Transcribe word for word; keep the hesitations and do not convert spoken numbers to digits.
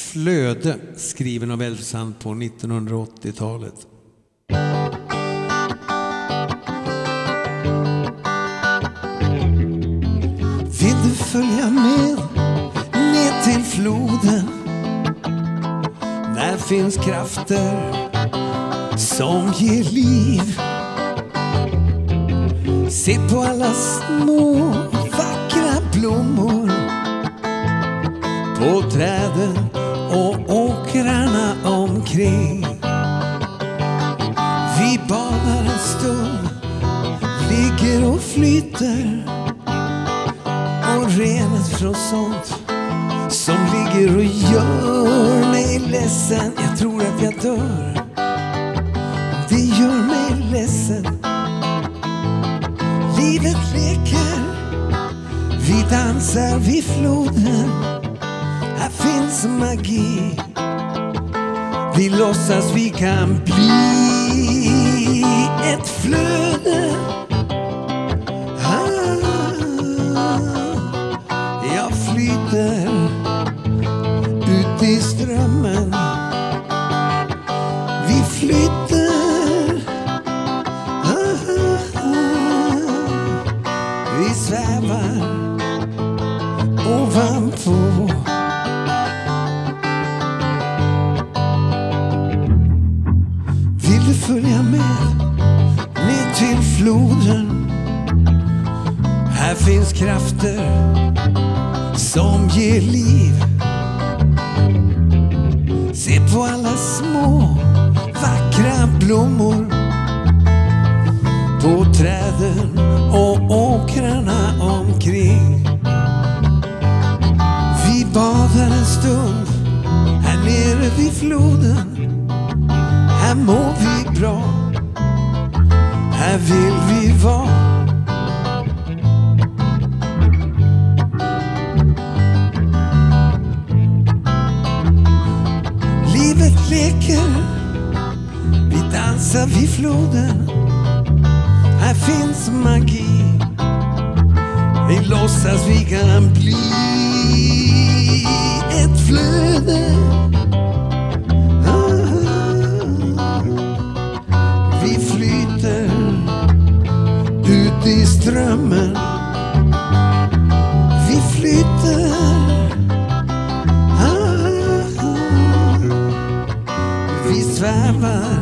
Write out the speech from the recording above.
Flöde, skriven av Elfsand på nittonhundraåttiotalet. Vill du följa med ner till floden? Där finns krafter som ger liv. Se på alla små vackra blommor på träden och åkrarna omkring. Vi badar en stund, ligger och flyter, och renet från sånt som ligger och gör mig ledsen. Jag tror att jag dör. Det gör mig ledsen. Livet leker, vi dansar vid floden. Här finns magi. Vi låtsas vi kan bli ett flöde. Jag flyter ut i strömmen. Vi flyter. Vi svävar ovanpå. Vill du följa med ner till floden? Här finns krafter som ger liv. Se på alla små vackra blommor på träden och åkrarna omkring. Vi badar en stund här nere vid floden. Här mår vi bra, här vill vi vara. Livet leker, vi dansar vid floden. Här finns magi. Vi låtsas vi kan bli ett flöde. Vi flyter ut i strömmen. Vi flyter. Vi svävar